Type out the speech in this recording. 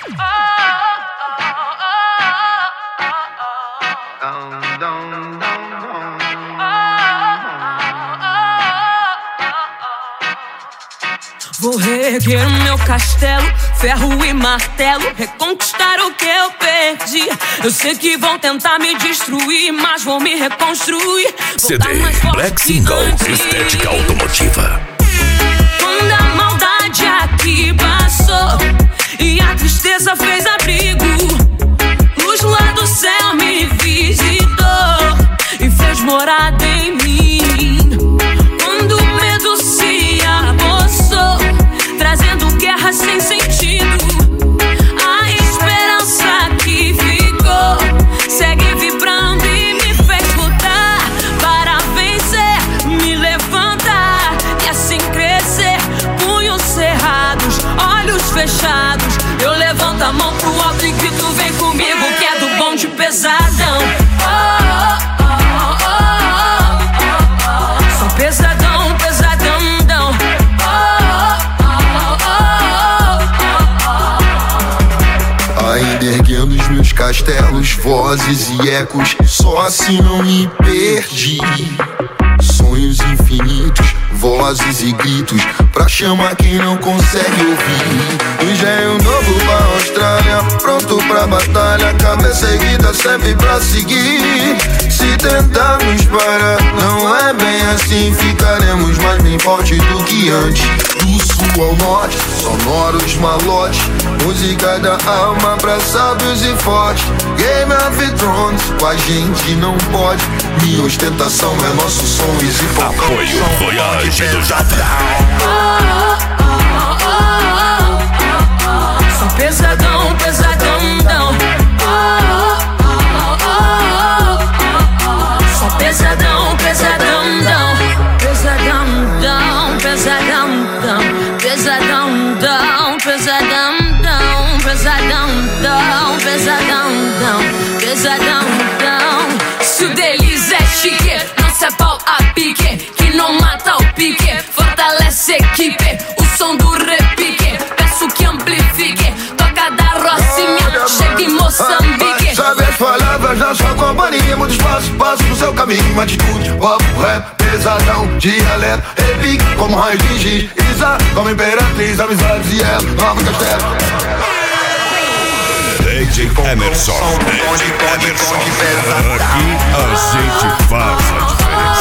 Vou reerguer o meu castelo, ferro e martelo, reconquistar o que eu perdi. Eu sei que vão tentar me destruir, mas vou me reconstruir. CD Black Single, estética automotiva. Quando a maldade aqui passou e a tristeza fez abrigo, luz lá do céu me visitou e fez morada em mim. Quando o medo se apossou, trazendo guerra sem sentido, a esperança que ficou segue vibrando e me fez lutar para vencer, me levantar e assim crescer. Punhos cerrados, olhos fechados, eu levanto a mão pro alto e grito: vem comigo que é do bonde pesadão. Só pesadão, pesadão. Ainda erguendo os meus castelos, vozes e ecos, só assim não me perdi. Sonhos infinitos, vozes e gritos, pra chamar quem não consegue ouvir. Engenho novo pra Austrália, pronto pra batalha, cabeça erguida sempre pra seguir. Se tentarmos parar, não é bem assim, ficaremos mais bem fortes do que antes. Do sul ao norte, sonoros malotes, música da alma pra sábios e fortes. Game of Thrones, com a gente não pode, minha ostentação é nosso som. Apoio Voyage do Japa. Só pesadão, pesadão. Só pesadão, pesadão. Pesadão, pesadão. Pesadão, pesadão. Se o deles é chique, não se é pau a pique, que não mata o pique, fortalece a equipe. O som do repique, peço que amplifique. Toca da Rocinha, chega em Moçambique. Sabe as palavras na sua companhia, muito espaço, passo no seu caminho. Uma atitude, papo, rap, pesadão, dialeto, repique como raio de giz. Isa, como imperatriz, amizades e ela, nova castelo. DJ Emerson, DJ Emerson. Aqui a gente faz a diferença.